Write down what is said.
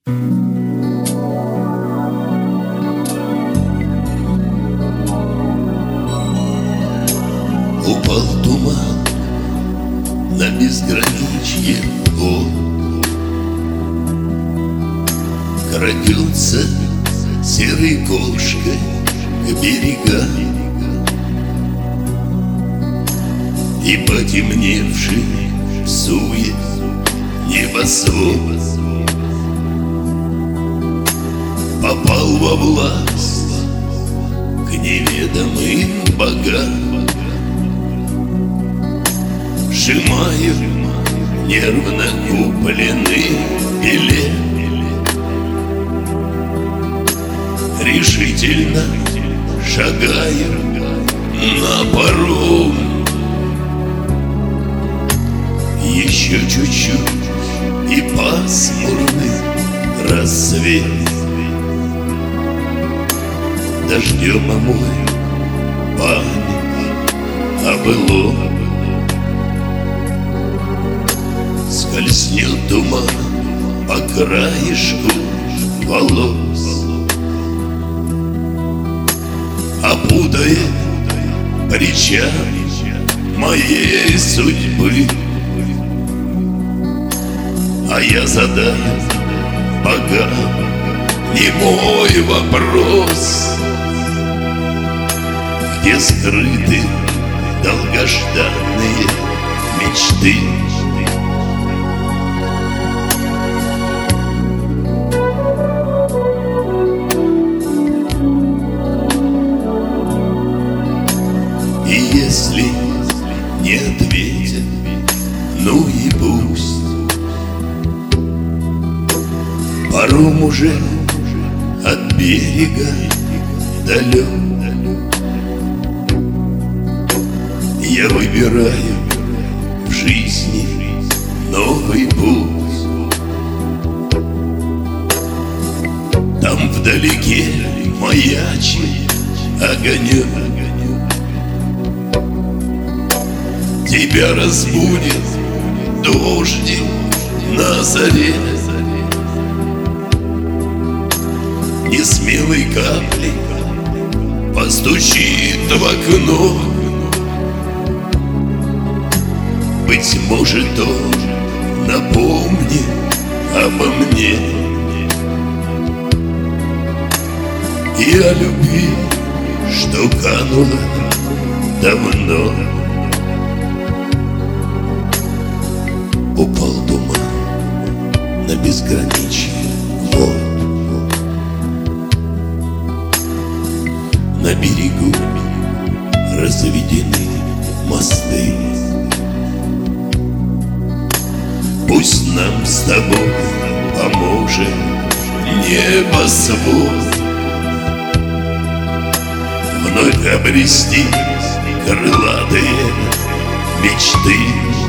Упал туман на безграничье вод, крадется серой кошкой к берегам, и потемневший сует небосвод попал во власть к неведомым богам. Сжимаю нервно купленный билет, решительно шагаю на паром. Еще чуть-чуть и пасмурный рассвет дождем омоет память о былом. Скользнет туман по краешку волос, опутает причал моей судьбы. А я задам богам немой вопрос: где скрыты долгожданные мечты? И если не ответят, ну и пусть. Паром уже от берега далек. Я выбираю в жизни новый путь. Там вдалеке маячит огонек. Тебя разбудит дождик на заре, несмелой каплей постучит в окно. Быть может, он напомнит обо мне и о любви, что канула давно. Упал туман на безграничье вод, на берегу разведены мосты. Пусть нам с тобой поможет небосвод вновь обрести крылатые мечты.